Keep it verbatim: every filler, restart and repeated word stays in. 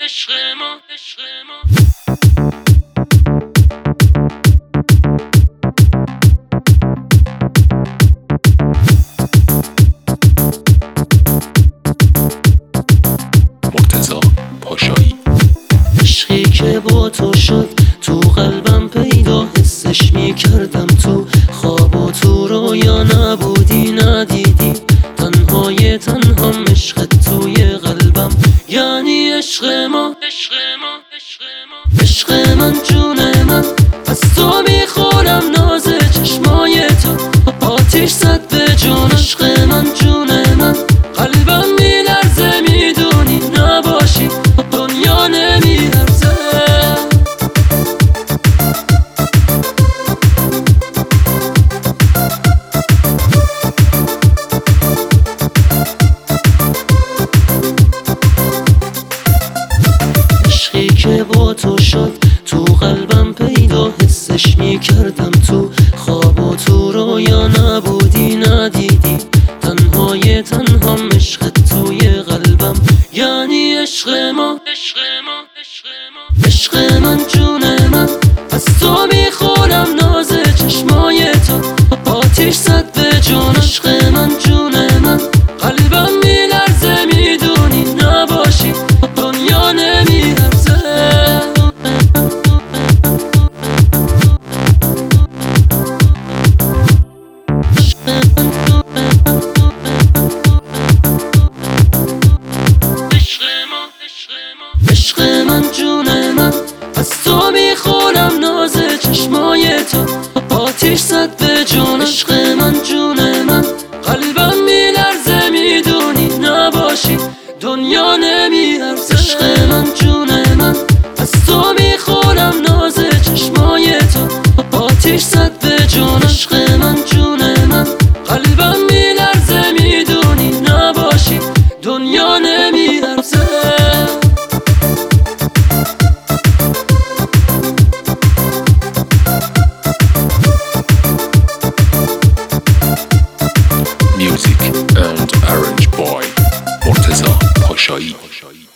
عشق ما عشق ما مرتضی پاشایی. عشقی که با تو شد تو قلبم پیدا، حسش میکردم تو خواب و تو رویا، نبودی ندیدی تنهای تنهام، عشقت توی قلبم یعنی عشق ما عشق ما عشق ما عشق من جون من، از تو میخورم ناز چشمای تو، آتیش زد به جون عشق من جون من، قلبم میلرزه میدونی نباشی دنیا نمیارزه. عشقی که با تو شد تو قلبم پیدا، حسش میکردم تو خواب و تو رویا، نبودی ندیدی تنهای تنهام، عشقت توی قلبم یعنی عشق ما عشق ما عشق ما عشق من جون من، از تو میخورم ناز چشمای تو، آتیش زد به جون عشق من جون من، قلبم میلرزه میدونی نباشی دنیا نمیارزه. عشق من جون من، از تو میخورم ناز چشمای تو، آتیش زد به جون عشق من جون من، قلبم میلرزه میدونی نباشی دنیا نمیارزه. عشق من جون من، از تو میخورم ناز چشمای تو، آتیش زد به جون عشق من جون من، قلبم میلرزه میدونی نباشی دنیا نمیارزه. Music and arranged by مرتضی پاشایی.